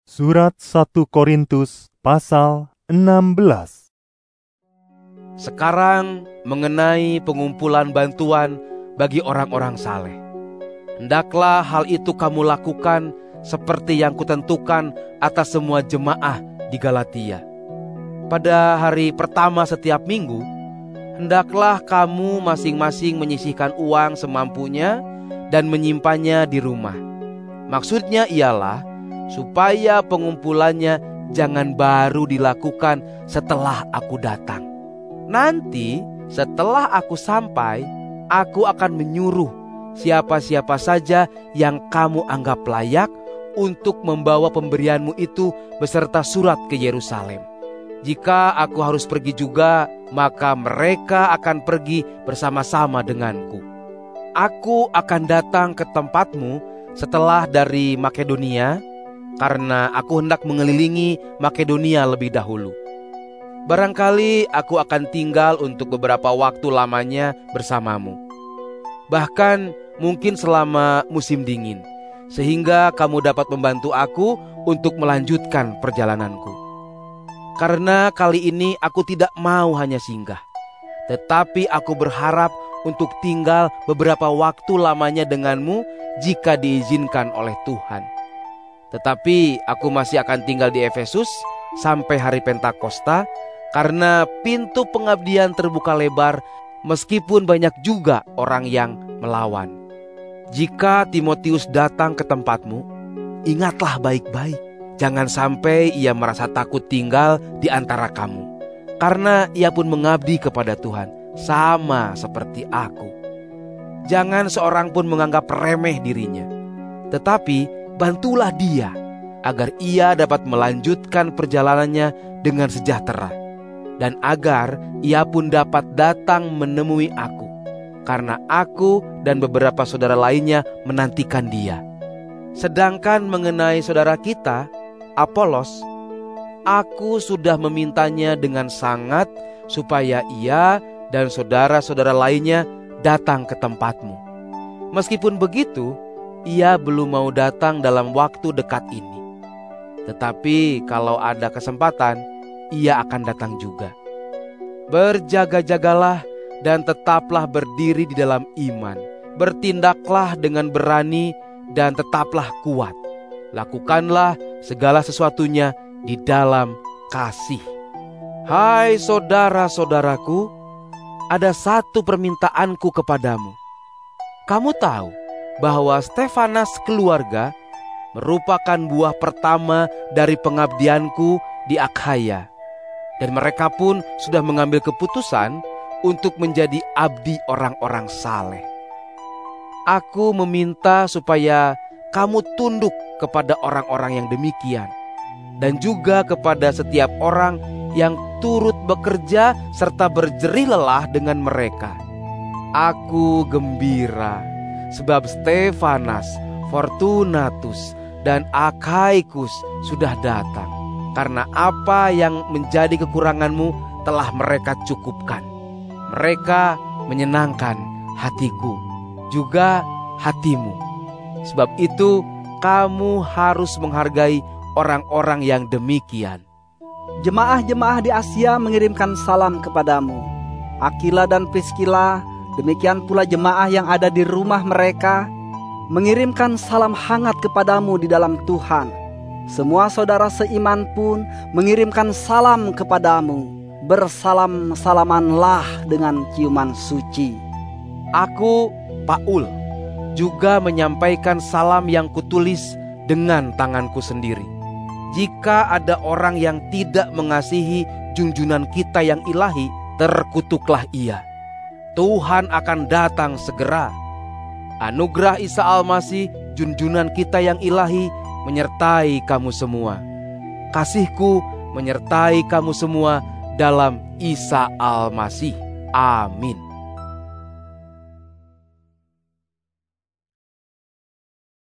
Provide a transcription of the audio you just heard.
Surat 1 Korintus pasal 16. Sekarang mengenai pengumpulan bantuan bagi orang-orang saleh. Hendaklah hal itu kamu lakukan seperti yang kutentukan atas semua jemaah di Galatia. Pada hari pertama setiap minggu, hendaklah kamu masing-masing menyisihkan uang semampunya dan menyimpannya di rumah. Maksudnya ialah supaya pengumpulannya jangan baru dilakukan setelah aku datang. Nanti setelah aku sampai, aku akan menyuruh siapa-siapa saja yang kamu anggap layak untuk membawa pemberianmu itu beserta surat ke Yerusalem. Jika aku harus pergi juga, maka mereka akan pergi bersama-sama denganku. Aku akan datang ke tempatmu setelah dari Makedonia, karena aku hendak mengelilingi Makedonia lebih dahulu. Barangkali aku akan tinggal untuk beberapa waktu lamanya bersamamu. Bahkan mungkin selama musim dingin, sehingga kamu dapat membantu aku untuk melanjutkan perjalananku. Karena kali ini aku tidak mau hanya singgah, tetapi aku berharap untuk tinggal beberapa waktu lamanya denganmu jika diizinkan oleh Tuhan. Tetapi aku masih akan tinggal di Efesus sampai hari Pentakosta, karena pintu pengabdian terbuka lebar meskipun banyak juga orang yang melawan. Jika Timotius datang ke tempatmu, ingatlah baik-baik. Jangan sampai ia merasa takut tinggal di antara kamu, karena ia pun mengabdi kepada Tuhan, sama seperti aku. Jangan seorang pun menganggap remeh dirinya, tetapi bantulah dia agar ia dapat melanjutkan perjalanannya dengan sejahtera, dan agar ia pun dapat datang menemui aku, karena aku dan beberapa saudara lainnya menantikan dia. Sedangkan mengenai saudara kita, Apolos, aku sudah memintanya dengan sangat supaya ia dan saudara-saudara lainnya datang ke tempatmu. Meskipun begitu, ia belum mau datang dalam waktu dekat ini. Tetapi kalau ada kesempatan, ia akan datang juga. Berjaga-jagalah dan tetaplah berdiri di dalam iman. Bertindaklah dengan berani dan tetaplah kuat. Lakukanlah segala sesuatunya di dalam kasih. Hai saudara-saudaraku, ada satu permintaanku kepadamu. Kamu tahu bahwa Stefanas keluarga merupakan buah pertama dari pengabdianku di Akhaya, dan mereka pun sudah mengambil keputusan untuk menjadi abdi orang-orang saleh. Aku meminta supaya kamu tunduk kepada orang-orang yang demikian, dan juga kepada setiap orang yang turut bekerja serta berjerih lelah dengan mereka. Aku gembira sebab Stefanas, Fortunatus, dan Akhaikus sudah datang, karena apa yang menjadi kekuranganmu telah mereka cukupkan. Mereka menyenangkan hatiku, juga hatimu. Sebab itu kamu harus menghargai orang-orang yang demikian. Jemaah-jemaah di Asia mengirimkan salam kepadamu. Aquila dan Priskila, demikian pula jemaah yang ada di rumah mereka, mengirimkan salam hangat kepadamu di dalam Tuhan. Semua saudara seiman pun mengirimkan salam kepadamu. Bersalam-salamanlah dengan ciuman suci. Aku, Paul, juga menyampaikan salam yang kutulis dengan tanganku sendiri. Jika ada orang yang tidak mengasihi junjunan kita yang ilahi, terkutuklah ia. Tuhan akan datang segera. Anugerah Isa Al-Masih, junjunan kita yang ilahi, menyertai kamu semua. Kasihku menyertai kamu semua dalam Isa Al-Masih. Amin.